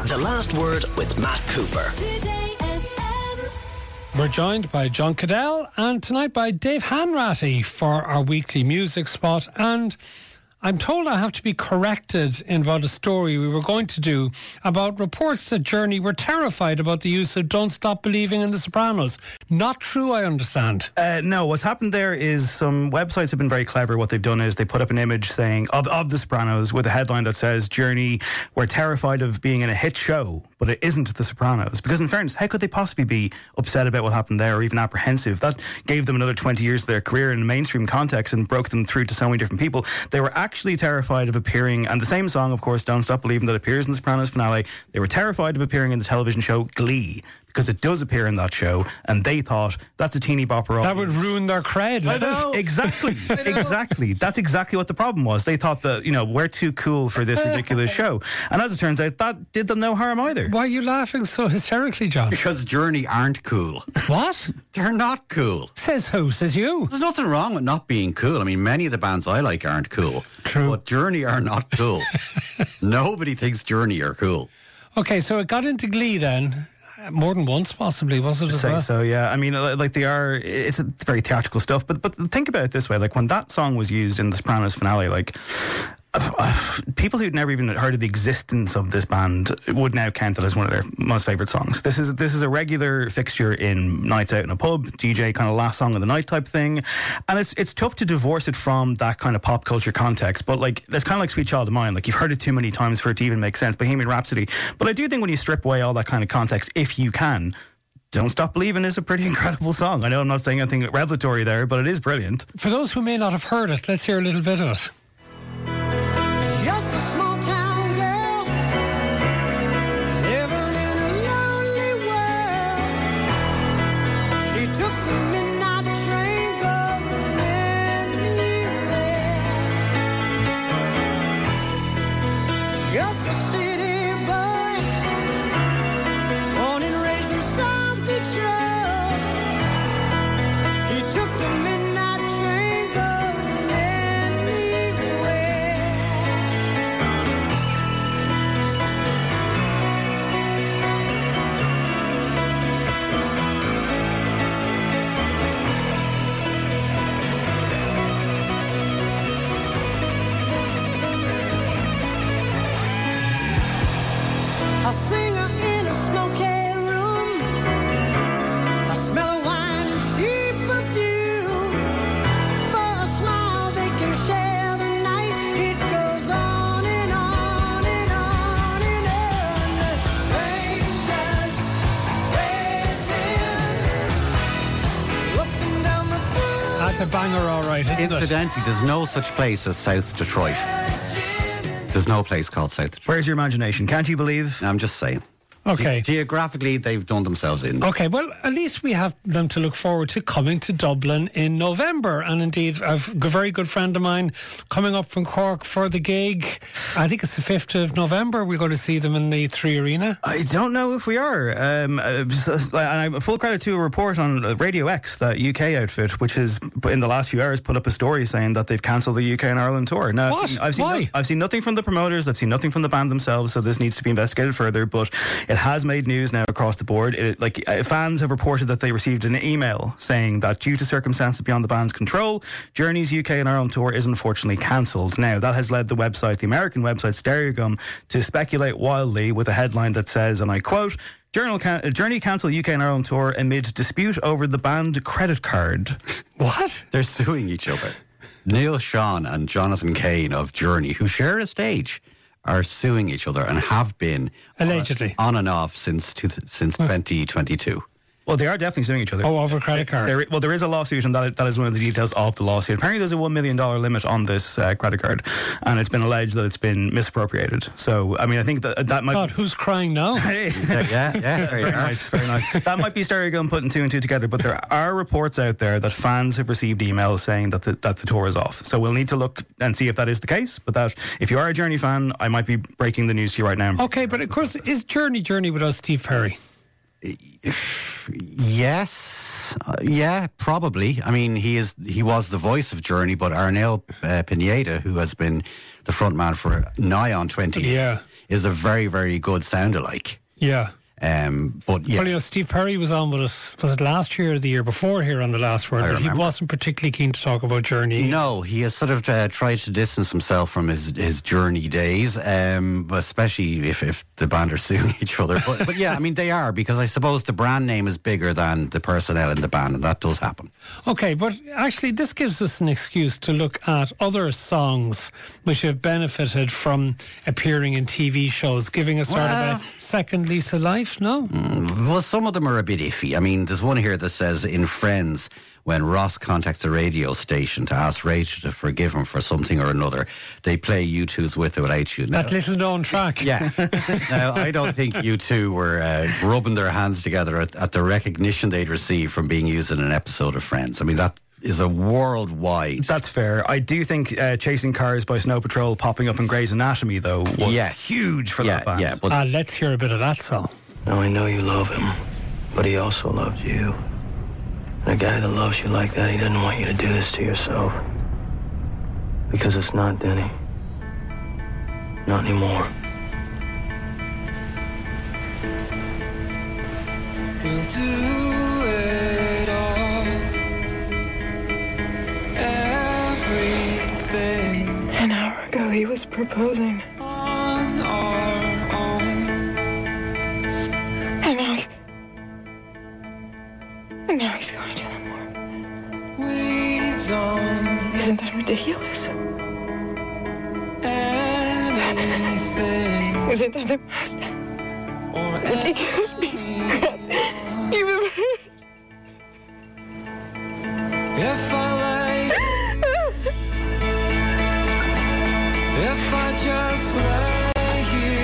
The Last Word with Matt Cooper. We're joined by John Cadell and tonight by Dave Hanratty for our weekly music spot. And I'm told I have to be corrected in about a story we were going to do about reports that Journey were terrified about the use of Don't Stop Believing in The Sopranos. Not true, I understand. No, what's happened there is some websites have been very clever. What they've done is they put up an image saying of The Sopranos with a headline that says, Journey were terrified of being in a hit show, but it isn't The Sopranos. Because in fairness, how could they possibly be upset about what happened there or even apprehensive? That gave them another 20 years of their career in a mainstream context and broke them through to so many different people. They were actually terrified of appearing, and the same song, of course, Don't Stop Believing, that appears in the Sopranos finale, they were terrified of appearing in the television show Glee, because it does appear in that show, and they thought that's a teeny bopper audience. That would ruin their cred, is it? Exactly. Exactly. That's exactly what the problem was. They thought that, we're too cool for this ridiculous show. And as it turns out, that did them no harm either. Why are you laughing so hysterically, John? Because Journey aren't cool. What? They're not cool. Says who? Says you? There's nothing wrong with not being cool. I mean, many of the bands I like aren't cool. True. But Journey are not cool. Nobody thinks Journey are cool. Okay, so it got into Glee then. More than once, possibly, was it as well? So, yeah. I mean, like they are, it's very theatrical stuff. But think about it this way: like when that song was used in the Sopranos finale, like people who'd never even heard of the existence of this band would now count that as one of their most favourite songs. This is a regular fixture in nights out in a pub, DJ kind of last song of the night type thing, and it's tough to divorce it from that kind of pop culture context. But like it's kind of like Sweet Child of Mine. Like you've heard it too many times for it to even make sense. Bohemian Rhapsody. But I do think when you strip away all that kind of context, if you can, Don't Stop Believing is a pretty incredible song. I know I'm not saying anything revelatory there, but it is brilliant. For those who may not have heard it, let's hear a little bit of it. That's a banger, all right, isn't Incidentally, there's no such place as South Detroit. There's no place called South Detroit. Where's your imagination? Can't you believe? I'm just saying. Okay. Geographically, they've done themselves in. Okay, well, at least we have them to look forward to coming to Dublin in November. And indeed, I've a very good friend of mine coming up from Cork for the gig. I think it's the 5th of November. We're going to see them in the 3 Arena. I don't know if we are. I'm full credit to a report on Radio X, that UK outfit, which has, in the last few hours, put up a story saying that they've cancelled the UK and Ireland tour. Now, what? Why? I've seen nothing from the promoters. I've seen nothing from the band themselves, so this needs to be investigated further. But it has made news now across the board. Fans have reported that they received an email saying that due to circumstances beyond the band's control, Journey's UK and Ireland tour is unfortunately cancelled. Now, that has led the American website Stereogum to speculate wildly with a headline that says, and I quote, Journey cancel UK and Ireland tour amid dispute over the band credit card. What? They're suing each other. Neil Sean and Jonathan Kane of Journey, who share a stage, are suing each other and have been allegedly on and off since 2022. Well, they are definitely suing each other. Oh, over credit card. There is a lawsuit, and that is one of the details of the lawsuit. Apparently, there's a $1 million limit on this credit card, and it's been alleged that it's been misappropriated. So, I mean, I think that might. God, who's crying now? yeah, very nice, very nice. That might be Stereogum putting two and two together. But there are reports out there that fans have received emails saying that the tour is off. So we'll need to look and see if that is the case. But that, if you are a Journey fan, I might be breaking the news to you right now. Okay, but of course, is Journey without Steve Perry? Yes, yeah, probably. I mean, he was the voice of Journey, but Arnel Pineda, who has been the frontman for nigh on 20 years, is a very, very good sound-alike. Yeah. But yeah. Well, you know, Steve Perry was on with us, was it last year or the year before here on The Last Word? But he wasn't particularly keen to talk about Journey. No, he has sort of tried to distance himself from his Journey days, especially if the band are suing each other. But yeah, I mean, they are, because I suppose the brand name is bigger than the personnel in the band, and that does happen. Okay, but actually this gives us an excuse to look at other songs which have benefited from appearing in TV shows, giving us sort of a second lease of life. No? Well, some of them are a bit iffy. I mean, there's one here that says in Friends, when Ross contacts a radio station to ask Rachel to forgive him for something or another, they play U2's With or Without You. Now, that little known track. Yeah. Now, I don't think U2 were rubbing their hands together at the recognition they'd received from being used in an episode of Friends. I mean, that is a worldwide. That's fair. I do think Chasing Cars by Snow Patrol popping up in Grey's Anatomy, though, was huge for that band. Yeah, but let's hear a bit of that song. Now I know you love him, but he also loved you. And a guy that loves you like that, he doesn't want you to do this to yourself. Because it's not Denny. Not anymore. We'll do it all. Everything. An hour ago, he was proposing. On our own. And now he's going to the morgue. We don't. Isn't that ridiculous? Anything. Isn't that the most ridiculous piece of crap you've ever heard? If I like. If I just lay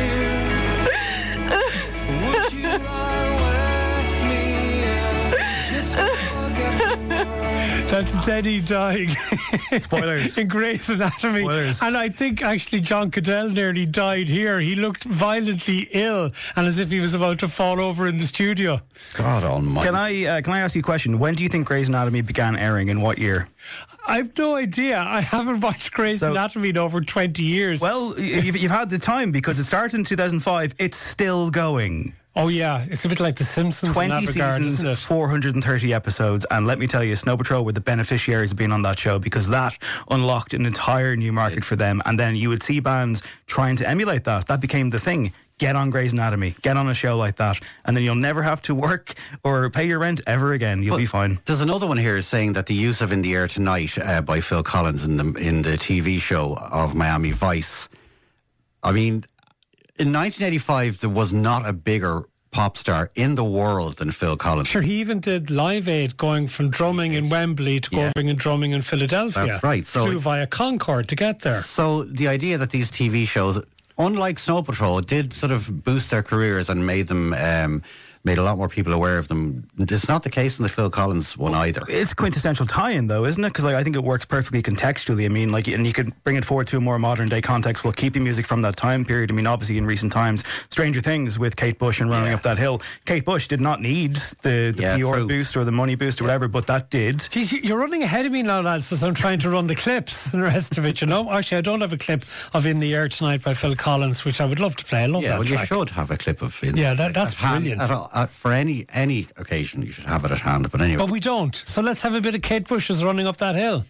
here, would you lie with me and just forget the world? That's Denny dying. Spoilers. In Grey's Anatomy. Spoilers. And I think actually John Cadell nearly died here. He looked violently ill and as if he was about to fall over in the studio. God almighty. Can I ask you a question? When do you think Grey's Anatomy began airing? In what year? I've no idea. I haven't watched Grey's Anatomy in over 20 years. Well, you've had the time because it started in 2005. It's still going. Oh yeah, it's a bit like The Simpsons 20 in that regard, seasons, isn't it? 430 episodes, and let me tell you, Snow Patrol were the beneficiaries of being on that show because that unlocked an entire new market for them, and then you would see bands trying to emulate that. That became the thing. Get on Grey's Anatomy, get on a show like that, and then you'll never have to work or pay your rent ever again. You'll be fine. There's another one here saying that the use of In the Air Tonight by Phil Collins in the TV show of Miami Vice. I mean, in 1985, there was not a bigger pop star in the world than Phil Collins. Sure, he even did Live Aid, going from drumming in Wembley to going and drumming in Philadelphia. That's right. So flew via Concorde to get there. So the idea that these TV shows, unlike Snow Patrol, did sort of boost their careers and made them made a lot more people aware of them. It's not the case in the Phil Collins one either. It's quintessential tie-in, though, isn't it? Because I think it works perfectly contextually. I mean, and you could bring it forward to a more modern-day context while keeping music from that time period. I mean, obviously, in recent times, Stranger Things with Kate Bush and Running Up That Hill. Kate Bush did not need the PR boost or the money boost or whatever, but that did. Jeez, you're running ahead of me now, lads, as I'm trying to run the clips and the rest of it, you know? Actually, I don't have a clip of In the Air Tonight by Phil Collins, which I would love to play. I love that track. You should have a clip of In the Air. That's brilliant. For any occasion, you should have it at hand. But anyway. But we don't. So let's have a bit of Kate Bush's Running Up That Hill.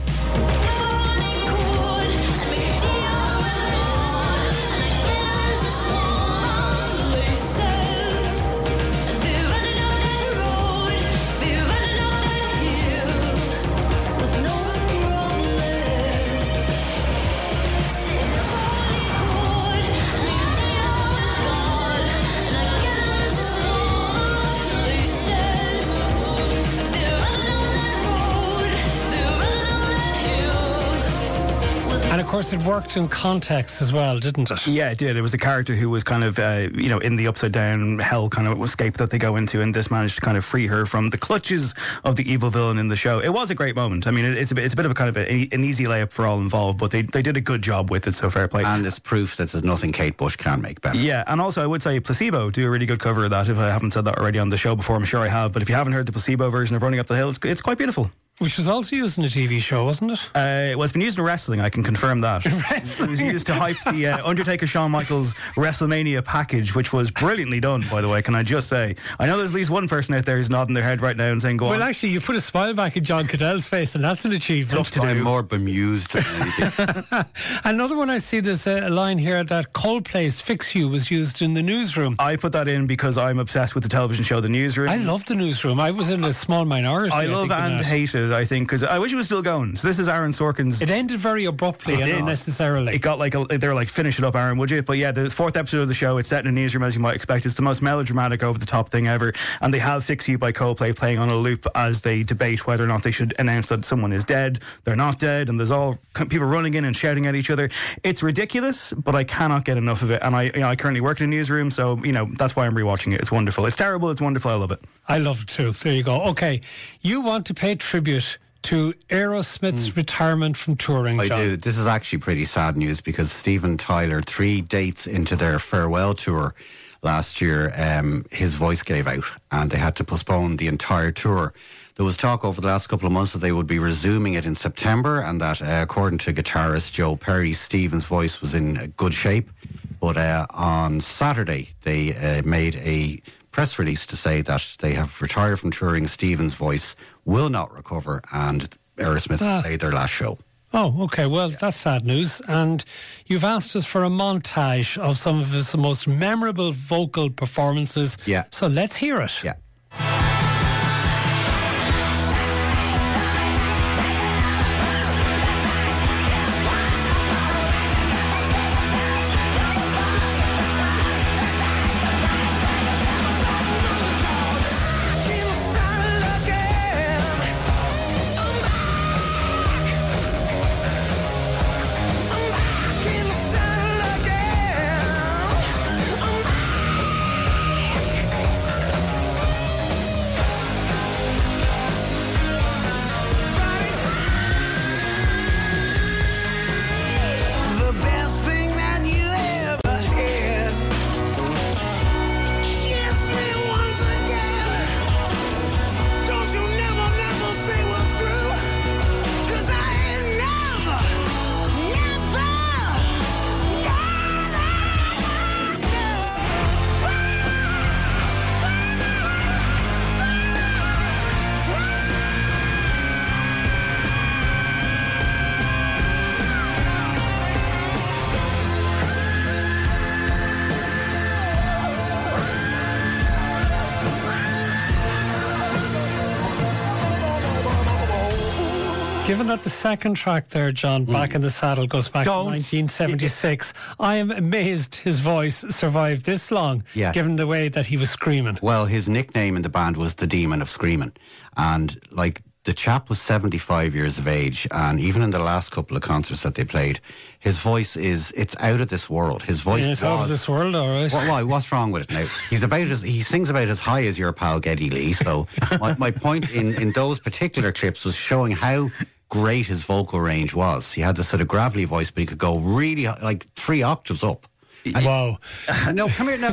And of course, it worked in context as well, didn't it? Yeah, it did. It was a character who was kind of, in the upside down hell kind of escape that they go into, and this managed to kind of free her from the clutches of the evil villain in the show. It was a great moment. I mean, it's a bit of a kind of an easy layup for all involved, but they did a good job with it, so fair play. And it's proof that there's nothing Kate Bush can make better. Yeah, and also I would say Placebo do a really good cover of that. If I haven't said that already on the show before, I'm sure I have, but if you haven't heard the Placebo version of Running Up the Hill, it's quite beautiful. Which was also used in a TV show, wasn't it? Well, it's been used in wrestling, I can confirm that. It was used to hype the Undertaker Shawn Michaels WrestleMania package, which was brilliantly done, by the way, can I just say. I know there's at least one person out there who's nodding their head right now and saying, go on. Well, actually, you put a smile back in John Cadell's face, and that's an achievement. I'm more bemused than anything. Another one I see, there's a line here that Coldplay's Fix You was used in The Newsroom. I put that in because I'm obsessed with the television show The Newsroom. I love The Newsroom. I was in a small minority. I love and hate it, I think, because I wish it was still going. So this is Aaron Sorkin's... It ended very abruptly and unnecessarily. It got like, they were like, finish it up, Aaron, would you? But yeah, the 4th episode of the show, it's set in a newsroom, as you might expect. It's the most melodramatic, over-the-top thing ever. And they have Fix You by Coldplay playing on a loop as they debate whether or not they should announce that someone is dead, they're not dead, and there's all people running in and shouting at each other. It's ridiculous, but I cannot get enough of it. And I currently work in a newsroom, so, that's why I'm rewatching it. It's wonderful. It's terrible, it's wonderful, I love it. I love it too. There you go. Okay, you want to pay tribute to Aerosmith's retirement from touring, John. I do. This is actually pretty sad news because Steven Tyler, 3 dates into their farewell tour last year, his voice gave out and they had to postpone the entire tour. There was talk over the last couple of months that they would be resuming it in September, and that according to guitarist Joe Perry, Steven's voice was in good shape. But on Saturday, they made a press release to say that they have retired from touring. Steven's voice will not recover, and Aerosmith played their last show. Oh, okay. Well, that's sad news. And you've asked us for a montage of some of his most memorable vocal performances. Yeah. So let's hear it. Yeah. Given that the second track there, John, Back in the Saddle, goes back to 1976, I am amazed his voice survived this long, given the way that he was screaming. Well, his nickname in the band was the Demon of Screaming. And, the chap was 75 years of age, and even in the last couple of concerts that they played, his voice it's out of this world. His voice it's out of this world, all right. Why? What's wrong with it now? He sings about as high as your pal Geddy Lee. So my point in those particular clips was showing how great his vocal range was. He had this sort of gravelly voice, but he could go really 3 octaves up. Wow. No, come here now.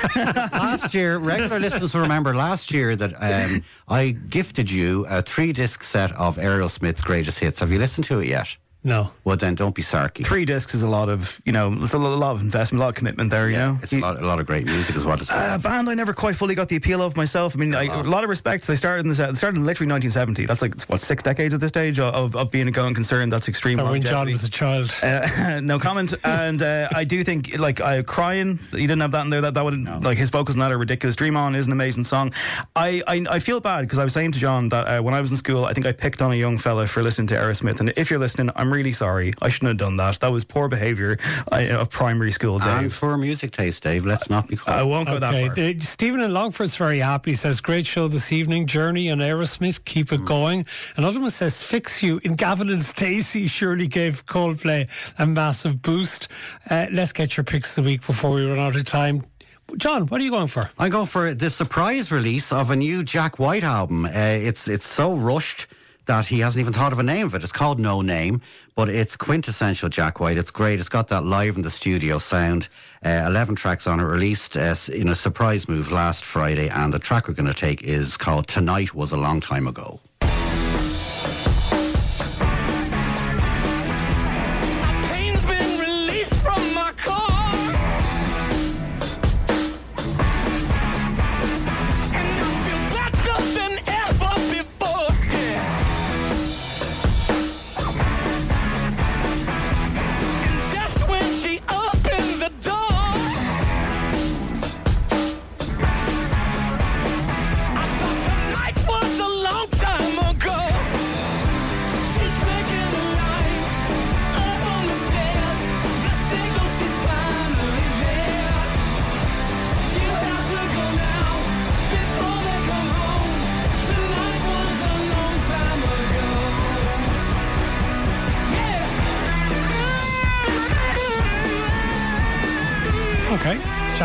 Last year, regular listeners will remember last year that I gifted you a 3-disc set of Aerosmith's greatest hits. Have you listened to it yet? No. Well, then don't be sarky. 3 discs is a lot of, there's a lot of investment, a lot of commitment there, you know. It's a lot of great music is what it's a band I never quite fully got the appeal of myself. I mean, a lot of respect. They started in literally 1970. That's 6 decades at this stage of being a going concern. That's extreme. So when John was a child. No comment. And I do think, Crying, you didn't have that in there. That wouldn't, his vocals in that are ridiculous. Dream On is an amazing song. I feel bad because I was saying to John that when I was in school, I think I picked on a young fella for listening to Aerosmith. And if you're listening, I'm really sorry. I shouldn't have done that. That was poor behaviour of primary school, Dave. And for music taste, Dave. Let's not be caught. I won't go that far. Stephen in Longford's very happy. He says, great show this evening. Journey and Aerosmith, keep it going. Another one says, Fix You. In Gavin and Stacey surely gave Coldplay a massive boost. Let's get your picks of the week before we run out of time. John, what are you going for? I'm going for the surprise release of a new Jack White album. It's so rushed that he hasn't even thought of a name of it. It's called No Name, but it's quintessential Jack White. It's great. It's got that live in the studio sound. 11 tracks on it, released in a surprise move last Friday, and the track we're going to take is called Tonight Was a Long Time Ago.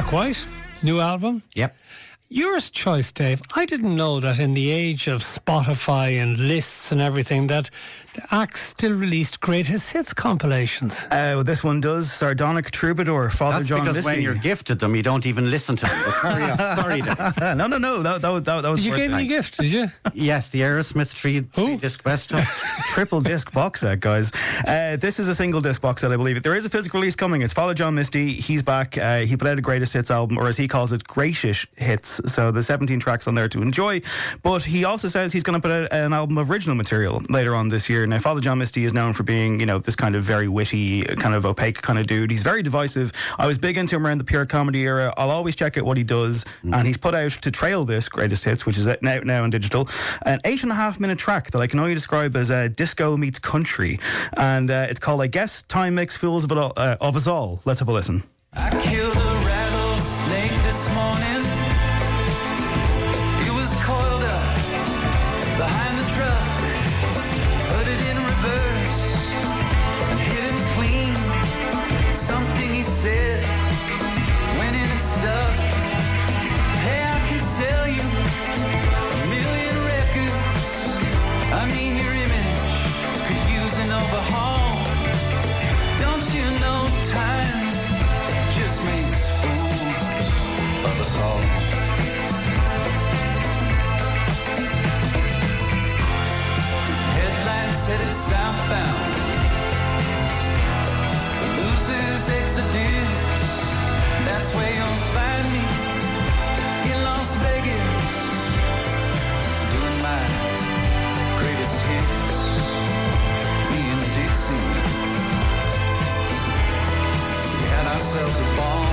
Jack White, new album. Yep. Yours choice, Dave. I didn't know that in the age of Spotify and lists and everything that the Axe still released greatest hits compilations. Well, this one does. Sardonic Troubadour, Father That's John because Misty. when you're gifted them, you don't even listen to them. But carry on. Sorry, Dave. No. That was Did you worth give me a gift, did you? Yes, the Aerosmith three-disc best of. triple disc box set, guys. This is a single disc box set, I believe. There is a physical release coming. It's Father John Misty. He's back. He put out a greatest hits album, or as he calls it, greatish hits. So there's 17 tracks on there to enjoy. But he also says he's going to put out an album of original material later on this year. Now, Father John Misty is known for being, this kind of very witty, kind of opaque kind of dude. He's very divisive. I was big into him around the pure comedy era. I'll always check out what he does. And he's put out, to trail this greatest hits, which is out now on digital, an 8.5-minute track that I can only describe as disco meets country. And it's called, I guess, Time Makes Fools of Us All. Let's have a listen. I killed a rattlesnake this morning. It was coiled up behind the truck. Put it in reverse and hit him clean. Something he said went in and stuck. Hey, I can sell you 1,000,000 records. I mean, your image could use an overhaul. Don't you know time just makes fools of us all? Headline said it's southbound. The losers exodus. That's where you'll find me in Las Vegas, doing my greatest hits. Me and Dixie, we had ourselves a ball.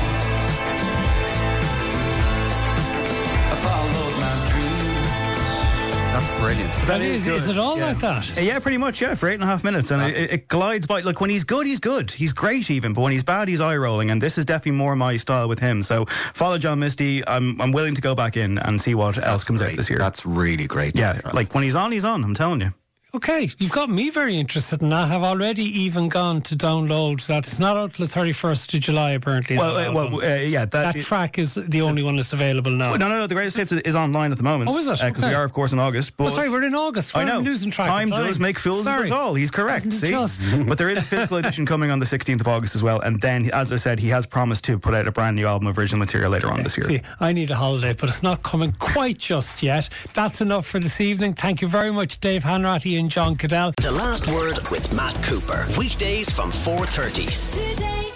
I followed my dreams. That's brilliant. That Is it all like that? Yeah, pretty much, yeah, for 8.5 minutes. And it glides by. Like, when he's good, he's good. He's great even. But when he's bad, he's eye-rolling. And this is definitely more my style with him. So, Father John Misty, I'm willing to go back in and see what else comes out this year. That's really great. Yeah, like, when he's on, I'm telling you. Okay, you've got me very interested in that. I've already even gone to download that. It's not out till the 31st of July, apparently. Yeah. That track is the only one that's available now. No, the greatest hits is online at the moment. Oh, is it? Because Okay. we are, of course, in August. But Sorry, we're in August. I know. I'm losing track Time of time. does make fools of us Sorry. all. He's correct. Doesn't it See? just? But there is a physical edition coming on the 16th of August as well. And then, as I said, he has promised to put out a brand new album of original material later on this year. See, I need a holiday, but it's not coming quite just yet. That's enough for this evening. Thank you very much, Dave Hanratty and John Cadell. The Last Word with Matt Cooper. Weekdays from 4:30. Today